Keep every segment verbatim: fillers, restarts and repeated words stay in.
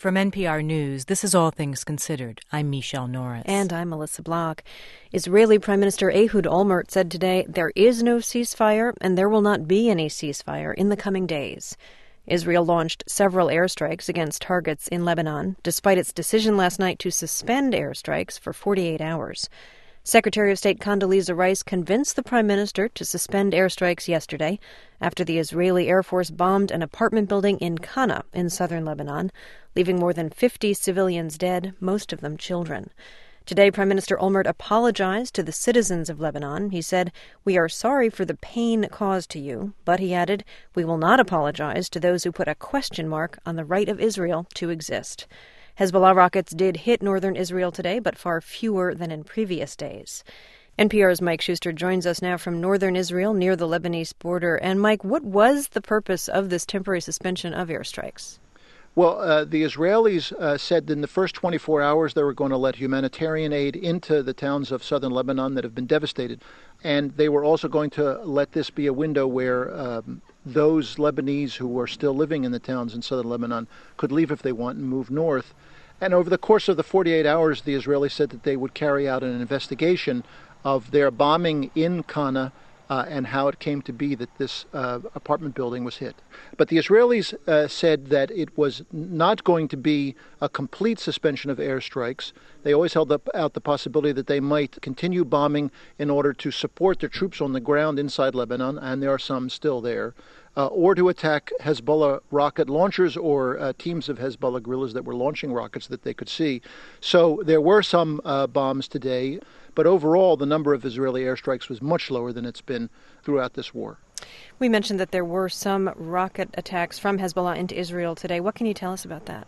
From N P R News, this is All Things Considered. I'm Michelle Norris. And I'm Melissa Block. Israeli Prime Minister Ehud Olmert said today there is no ceasefire and there will not be any ceasefire in the coming days. Israel launched several airstrikes against targets in Lebanon, despite its decision last night to suspend airstrikes for forty-eight hours. Secretary of State Condoleezza Rice convinced the Prime Minister to suspend airstrikes yesterday after the Israeli Air Force bombed an apartment building in Qana in southern Lebanon, leaving more than fifty civilians dead, most of them children. Today, Prime Minister Olmert apologized to the citizens of Lebanon. He said, "We are sorry for the pain caused to you," but he added, "We will not apologize to those who put a question mark on the right of Israel to exist." Hezbollah rockets did hit northern Israel today, but far fewer than in previous days. N P R's Mike Schuster joins us now from northern Israel near the Lebanese border. And Mike, what was the purpose of this temporary suspension of airstrikes? Well, uh, the Israelis uh, said in the first twenty-four hours they were going to let humanitarian aid into the towns of southern Lebanon that have been devastated. And they were also going to let this be a window where um, those Lebanese who were still living in the towns in southern Lebanon could leave if they want and move north. And over the course of the forty-eight hours, the Israelis said that they would carry out an investigation of their bombing in Qana uh, and how it came to be that this uh, apartment building was hit. But the Israelis uh, said that it was not going to be a complete suspension of airstrikes. They always held up out the possibility that they might continue bombing in order to support their troops on the ground inside Lebanon, and there are some still there. Uh, or to attack Hezbollah rocket launchers or uh, teams of Hezbollah guerrillas that were launching rockets that they could see. So there were some uh, bombs today, but overall the number of Israeli airstrikes was much lower than it's been throughout this war. We mentioned that there were some rocket attacks from Hezbollah into Israel today. What can you tell us about that?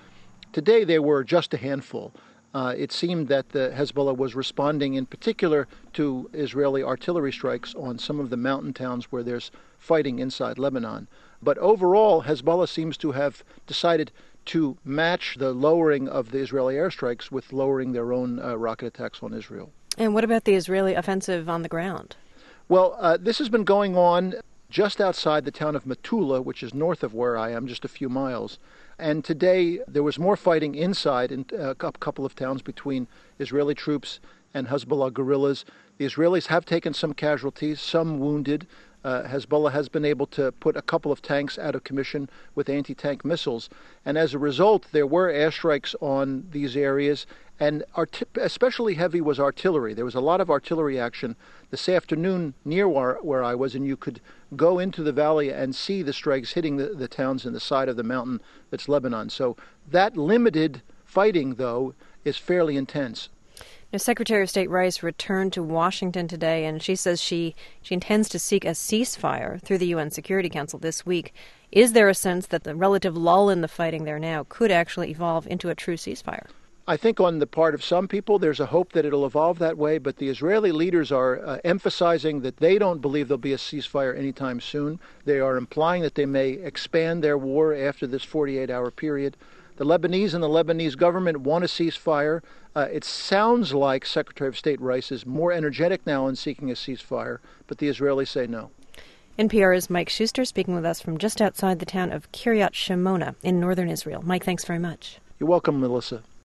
Today there were just a handful. Uh, it seemed that the Hezbollah was responding in particular to Israeli artillery strikes on some of the mountain towns where there's fighting inside Lebanon. But overall, Hezbollah seems to have decided to match the lowering of the Israeli airstrikes with lowering their own uh, rocket attacks on Israel. And what about the Israeli offensive on the ground? Well, uh, this has been going on just outside the town of Metula, which is north of where I am, just a few miles. And today there was more fighting inside in a couple of towns between Israeli troops and Hezbollah guerrillas. The Israelis have taken some casualties, some wounded. Uh, Hezbollah has been able to put a couple of tanks out of commission with anti-tank missiles. And as a result, there were airstrikes on these areas. And art- especially heavy was artillery. There was a lot of artillery action this afternoon near where, where I was, and you could go into the valley and see the strikes hitting the, the towns in the side of the mountain that's Lebanon. So that limited fighting, though, is fairly intense. Now, Secretary of State Rice returned to Washington today, and she says she, she intends to seek a ceasefire through the U N Security Council this week. Is there a sense that the relative lull in the fighting there now could actually evolve into a true ceasefire? I think on the part of some people, there's a hope that it'll evolve that way, but the Israeli leaders are uh, emphasizing that they don't believe there'll be a ceasefire anytime soon. They are implying that they may expand their war after this forty-eight hour period. The Lebanese and the Lebanese government want a ceasefire. Uh, it sounds like Secretary of State Rice is more energetic now in seeking a ceasefire, but the Israelis say no. N P R's Mike Schuster speaking with us from just outside the town of Kiryat Shimona in northern Israel. Mike, thanks very much. You're welcome, Melissa.